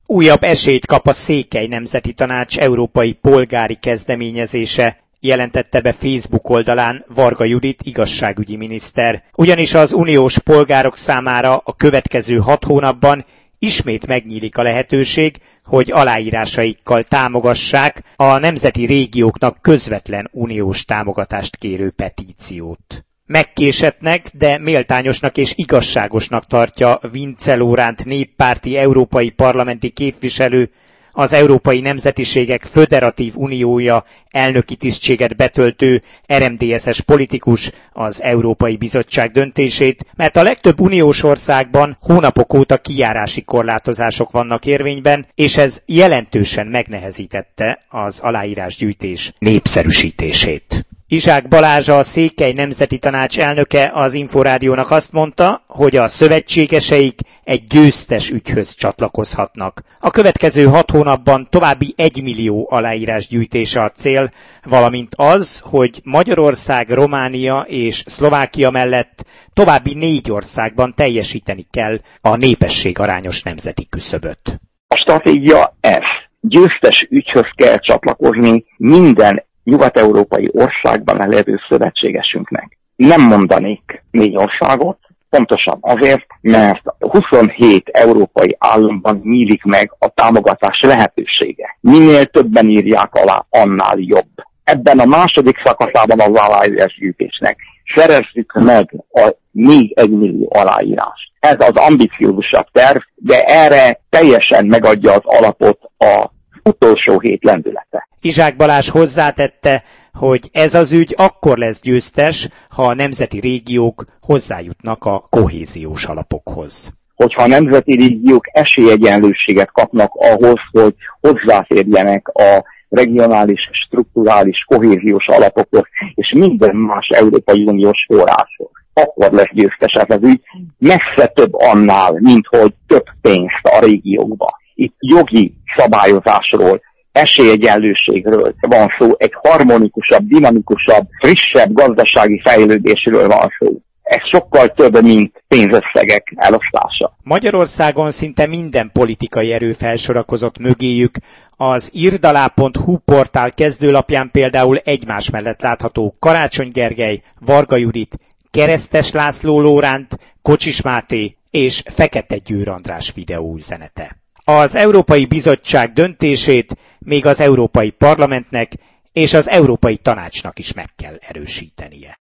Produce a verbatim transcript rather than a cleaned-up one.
Újabb esélyt kap a Székely Nemzeti Tanács európai polgári kezdeményezése, jelentette be Facebook oldalán Varga Judit igazságügyi miniszter. Ugyanis az uniós polgárok számára a következő hat hónapban ismét megnyílik a lehetőség, hogy aláírásaikkal támogassák a nemzeti régióknak közvetlen uniós támogatást kérő petíciót. Megkésettnek, de méltányosnak és igazságosnak tartja Vince Lóránt néppárti európai parlamenti képviselő, az Európai Nemzetiségek Föderatív Uniója elnöki tisztséget betöltő er em dé es-es politikus az Európai Bizottság döntését, mert a legtöbb uniós országban hónapok óta kijárási korlátozások vannak érvényben, és ez jelentősen megnehezítette az aláírásgyűjtés népszerűsítését. Izsák Balázs, a Székely Nemzeti Tanács elnöke az Inforádiónak azt mondta, hogy a szövetségeseik egy győztes ügyhöz csatlakozhatnak. A következő hat hónapban további egymillió aláírás gyűjtése a cél, valamint az, hogy Magyarország, Románia és Szlovákia mellett további négy országban teljesíteni kell a népesség arányos nemzeti küszöböt. A stratégia ez. Győztes ügyhöz kell csatlakozni minden nyugat-európai országban lévő szövetségesünknek. Nem mondanék négy országot, pontosan azért, mert huszonhét európai államban nyílik meg a támogatás lehetősége. Minél többen írják alá, annál jobb. Ebben a második szakaszában az aláírásgyűjtésnek szerezzük meg a még egymillió aláírást. Ez az ambiciózusabb terv, de erre teljesen megadja az alapot a utolsó hét lendülete. Izsák Balázs hozzátette, hogy ez az ügy akkor lesz győztes, ha a nemzeti régiók hozzájutnak a kohéziós alapokhoz. Hogyha a nemzeti régiók esélyegyenlőséget kapnak ahhoz, hogy hozzáférjenek a regionális, strukturális, kohéziós alapokhoz és minden más Európai Uniós forráshoz, akkor lesz győztes ez az ügy, messze több annál, mint hogy több pénzt a régiókba. Itt jogi szabályozásról, esélyegyenlőségről van szó, egy harmonikusabb, dinamikusabb, frissebb gazdasági fejlődésről van szó. Ez sokkal több, mint pénzösszegek elosztása. Magyarországon szinte minden politikai erő felsorakozott mögéjük. Az irdalá pont hu portál kezdőlapján például egymás mellett látható Karácsony Gergely, Varga Judit, Keresztes László Lóránt, Kocsis Máté és Fekete Győr András videóüzenete. Az Európai Bizottság döntését még az Európai Parlamentnek és az Európai Tanácsnak is meg kell erősítenie.